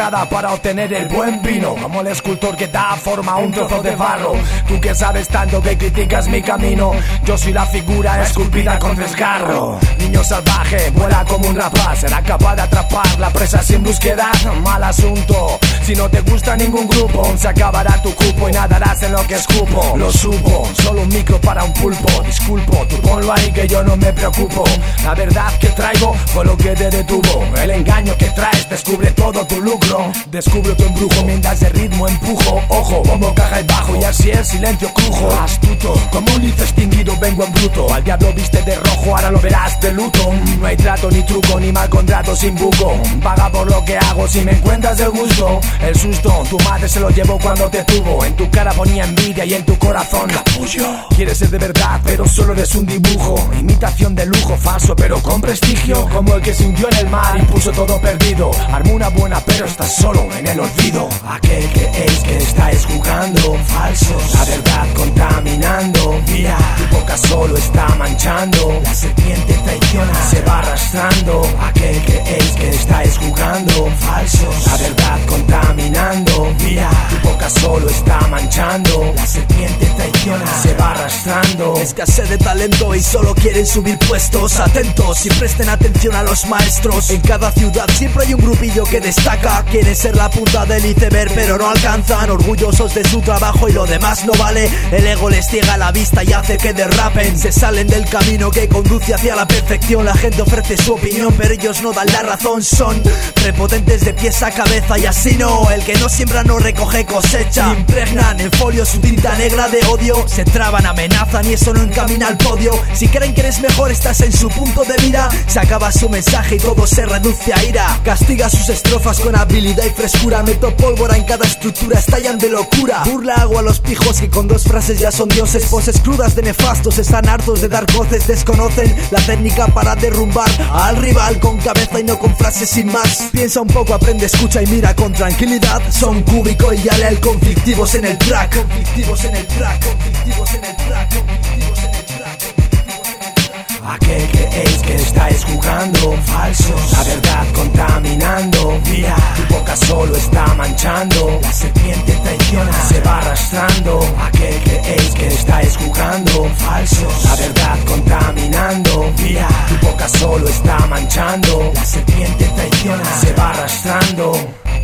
sagrada para obtener el buen vino, como el escultor que da forma a un trozo de barro. Tú que sabes tanto que criticas mi camino, yo soy la figura esculpida con desgarro. Niño salvaje, vuela como un rapaz, será capaz de atrapar la presa sin búsqueda. Mal asunto, si no te gusta ningún grupo, se acabará tu cupo y nadarás en lo que escupo. Lo supo, solo un micro para un pulpo. Disculpo, tú ponlo ahí que yo no me preocupo. La verdad que traigo fue lo que te detuvo. El engaño que traes descubre todo tu lucro. Descubro tu embrujo mientras de ritmo empujo. Ojo, bombo, caja y bajo y así el silencio crujo. Astuto, como un lince extinguido vengo en bruto. Al diablo viste de rojo, ahora lo verás de luto. No hay trato ni truco, ni mal contrato sin buco. Paga por lo que hago si me encuentras de gusto. El susto, tu madre se lo llevó cuando te tuvo. En tu cara ponía envidia y en tu corazón capullo. Quieres ser de verdad, pero solo eres un dibujo. Imitación de lujo, falso pero con prestigio. Como el que se hundió en el mar y puso todo perdido. Armó una buena pero estás solo en el olvido. Aquel que es que estáis jugando falsos, la verdad contaminando. Mira, tu boca solo está manchando. La serpiente traiciona, se va arrastrando. Aquel que es que estáis jugando falsos, la verdad contaminando. Mira, tu boca solo está manchando. La serpiente traiciona, se va arrastrando. Escasez de talento y solo quieren subir puestos. Atentos y presten atención a los maestros. En cada ciudad siempre hay un grupillo que destaca. Quieren ser la punta del iceberg pero no alcanzan. Orgullosos de su trabajo y lo demás no vale. El ego les ciega la vista y hace que derrapen. Se salen del camino que conduce hacia la perfección. La gente ofrece su opinión pero ellos no dan la razón. Son prepotentes de pies a cabeza y así no. El que no siembra no recoge cosecha. Impregnan en folio su tinta negra de odio. Se traban, amenazan y eso no encamina al podio. Si creen que eres mejor estás en su punto de mira. Se acaba su mensaje y todo se reduce a ira. Castiga sus estrofas con habilidad y frescura. Meto pólvora en cada estructura, estallan de locura. Burla hago a los pijos que con dos frases ya son dioses. Poses crudas de nefastos, están hartos de dar voces. Desconocen la técnica para derrumbar al rival con cabeza y no con frases sin más. Piensa un poco, aprende, escucha y mira con tranquilidad. Son Cúbico y Yalel, conflictivos en el track. Conflictivos en el track, conflictivos en el track, conflictivos en el track. Aquel que es que estáis jugando falsos, la verdad contaminando. Mira, tu boca solo está manchando. La serpiente traiciona, se va arrastrando. Aquel que es que estáis jugando falsos, la verdad contaminando. Mira, tu boca solo está manchando. La serpiente traiciona, se va arrastrando.